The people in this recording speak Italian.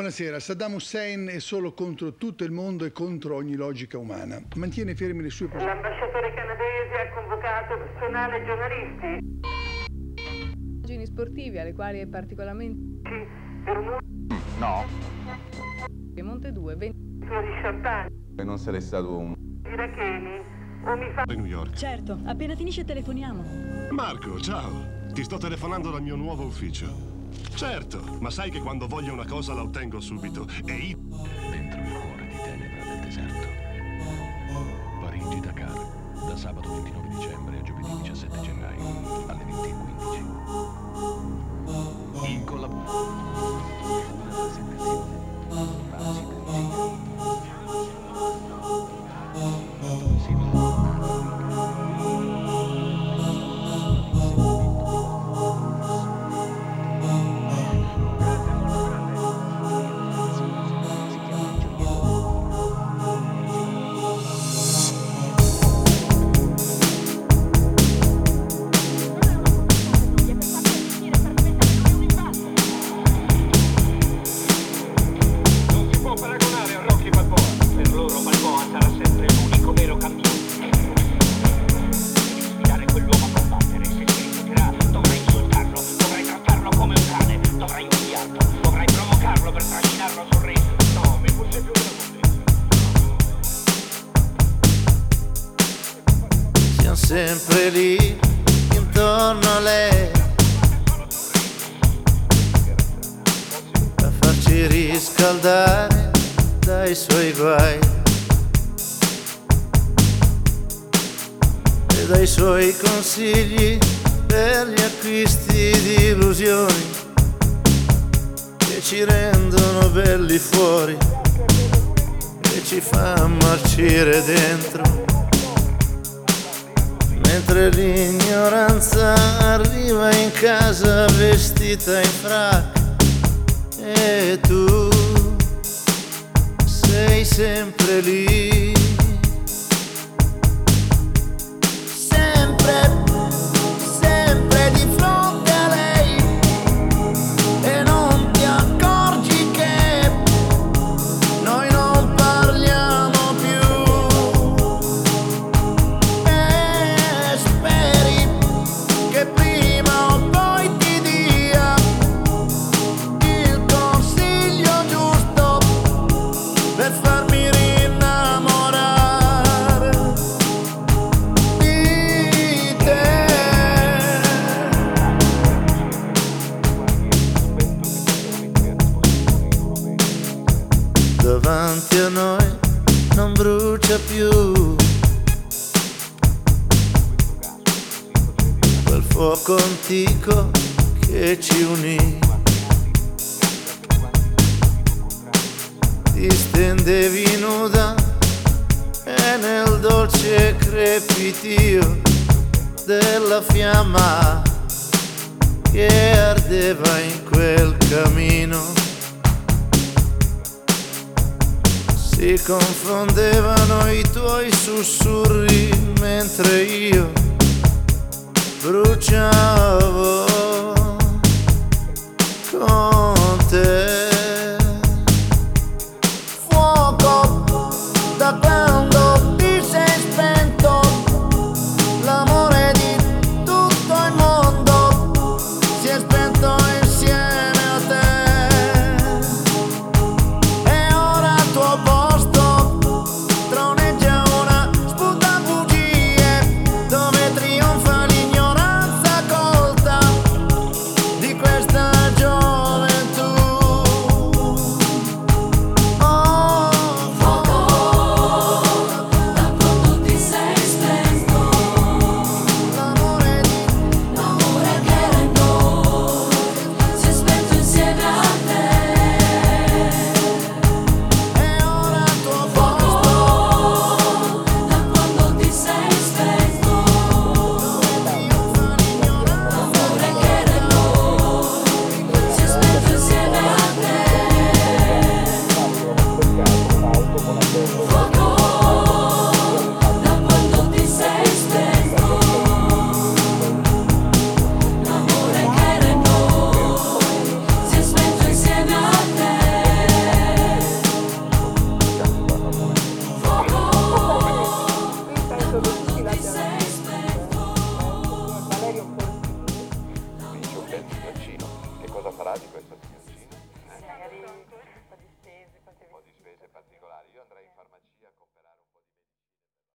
buonasera. Saddam Hussein è solo contro tutto il mondo e contro ogni logica umana. Mantiene fermi le sue posizioni. L'ambasciatore canadese ha convocato personale e giornalisti. Immagini sportivi alle quali è particolarmente... Per un No. Monte 2, 20... di champagne. E non sarei stato un... Iracheni. O mi fa... New York. Certo, appena finisce telefoniamo. Marco, ciao. Ti sto telefonando dal mio nuovo ufficio. Certo, ma sai che quando voglio una cosa la ottengo subito. E Dentro il cuore di tenebra del deserto. Parigi-Dakar, da sabato 29 dicembre a giovedì 17 gennaio, alle 20:15. In collaborazione. Una presentazione. Passi per sempre lì intorno a lei a farci riscaldare dai suoi guai e dai suoi consigli per gli acquisti di illusioni che ci rendono belli fuori e ci fa marcire dentro. Mentre l'ignoranza arriva in casa vestita in frac e tu sei sempre lì, sempre, sempre di fronte a lei e non ti accorgi che noi non parliamo più. Che prima o poi ti dia il consiglio giusto per farmi rinnamorare di te. Davanti a noi non brucia più quel fuoco antico che ci unì. Ti stendevi nuda e nel dolce crepitio della fiamma che ardeva in quel camino si confondevano i tuoi sussurri mentre io bruciavo con te. Fuoco da quando ti sei spento, l'amore di tutto il mondo si è spento insieme a te. E ora al tuo posto troneggia una risultati questo